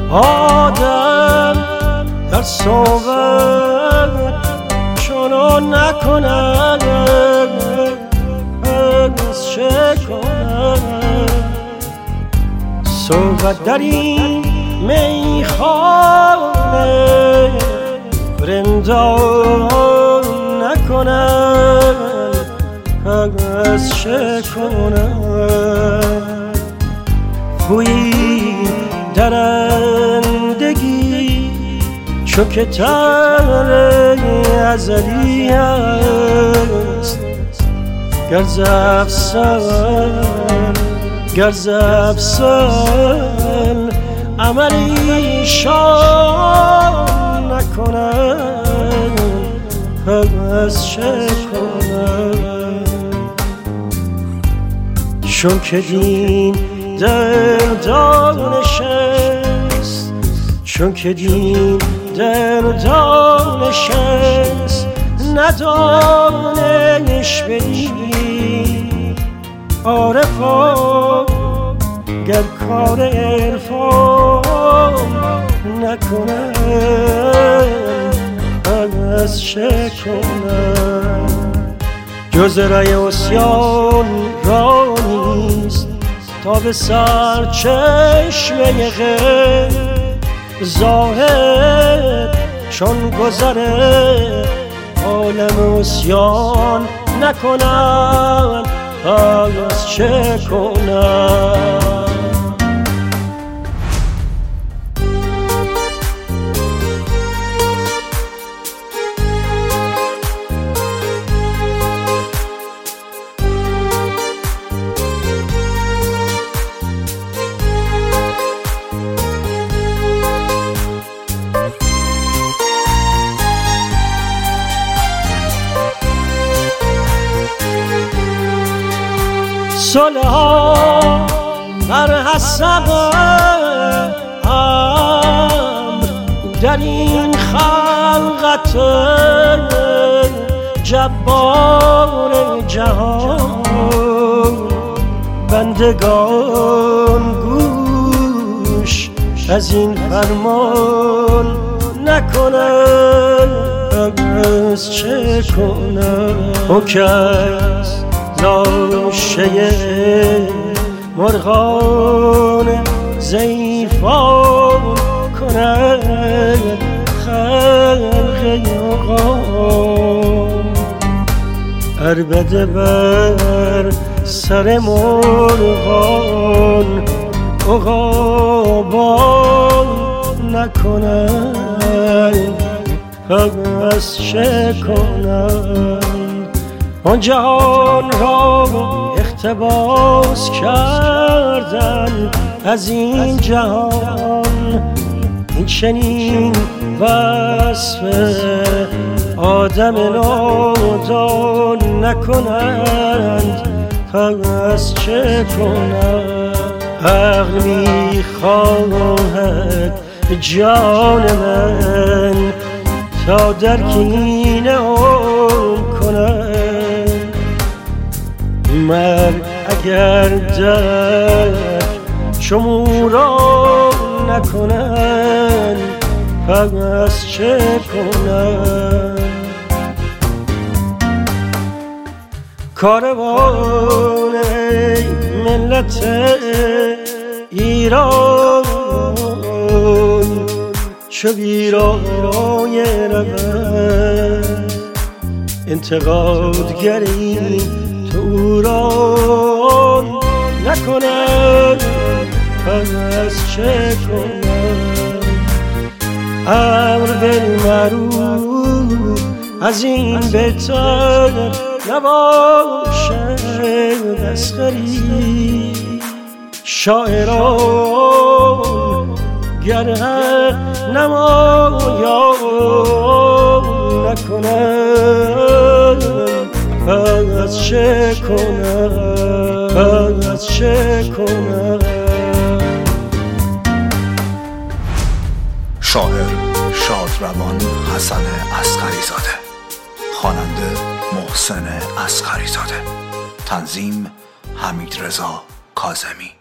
آدم در صحبت چنان نکند، از چه کند؟ صحبت در این میخانه رندان نکند، از چه کند؟ خوی درندگی چو که تر ازلی است، گر زفسن عملی شان نکنند، از چه کنند؟ چون که دین در دانشست، چون که دین در دانشست، ندانش بدی عارفا گر کار عرفان نکنند، از چه کنند؟ جز رای عصیان را نیست تا به سرچشمه غیر، زاهد چون گذره عالم عصیان نکنند، از چه کنند؟ صلحا بر حسب امر در این خلقت جبار جهان، بندگان گوش از این فرمان نکنند، از چه کنند؟ او کس لاشه مرغان ضعیفان کند خلق یغان، عربده بر سر مرغان عقابان نکنند، از چه کنند؟ آن جهان را اقتباس کردن از این جهان، این چنین وصف آدم نادان نکنند، از چه کنند؟ عقل میخواهد جان من تا در کینه آن کند، مرگ اگر در شمو را نکنند، از چه کنند؟ کاروان ملت ایران چو ویرانه رود، انتقادگری تو را نکنند، از چه کنند؟ امر بالمعروف از این بهتر نباشد اسخری، شاعران گر نمایان نکنند، از چه کنند؟ از چه کنند؟ شاعر شادروان حسن اصغری زاده، خواننده محسن اصغری زاده، تنظیم حمیدرضا کاظمی.